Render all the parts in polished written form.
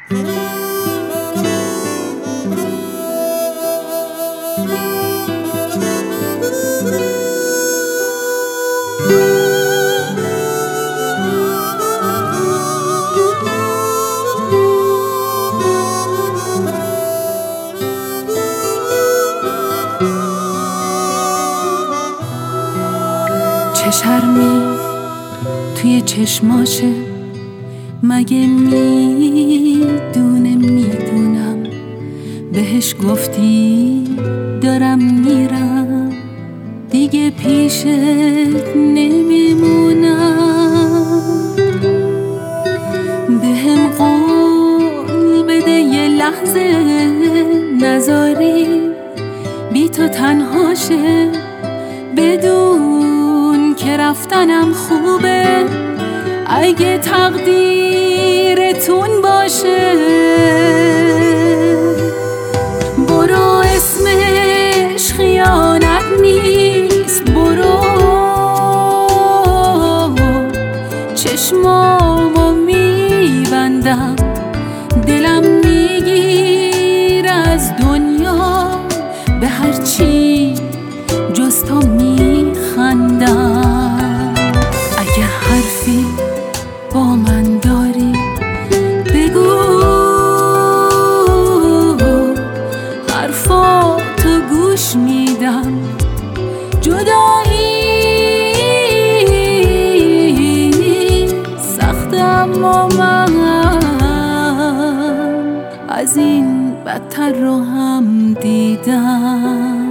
چه شرمی توی چشماشه، مگه میدونم بهش گفتی دارم میرم، دیگه پیشت نمیمونم. بهم قول بده یه لحظه نذاری بی تو تنهاشه، بدون که رفتنم خوبه اگه تقدیرتون باشه. برو اسمش خیانت نیست، برو چشمامو میبندم، دلم میگیر از دنیا، به هرچی جز تو میخندم. اگه حرفی با من داری بگو، حرفاتو گوش میدم. جدایی سخته اما من از این بدتر رو هم دیدم.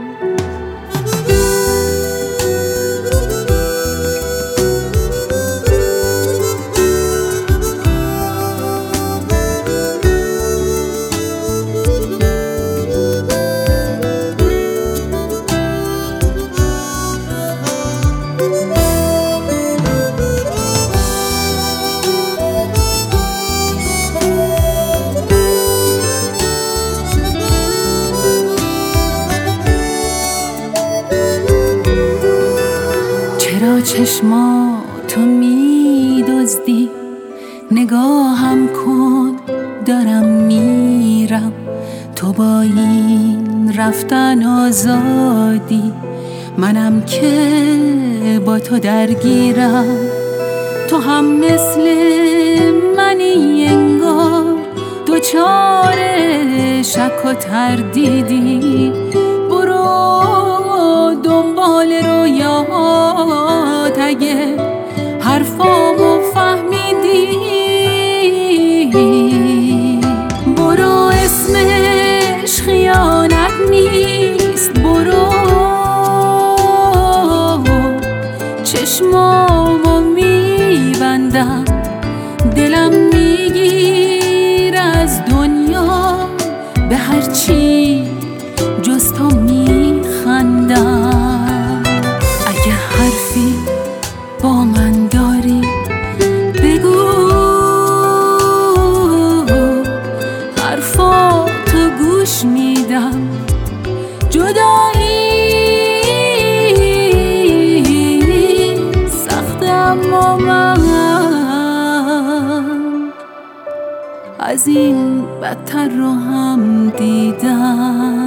چرا چشماتو میدزدی؟ نگاهم کن دارم میرم، تو با این رفتن آزادی، منم که با تو درگیرم. تو هم مثل منی انگار، دوچار شک و تردیدی. برو دنبال رویات اگه حرفامو فهمیدی. برو اسمش خیانت نیست، برو چشمامو میبندم، دلم میگیر از دنیا، به هرچی جز تو میخندم. اگه حرفی با من داری بگو، حرفاتو گوش میدم. جدایی سخته اما من از این بدتر رو هم دیدم.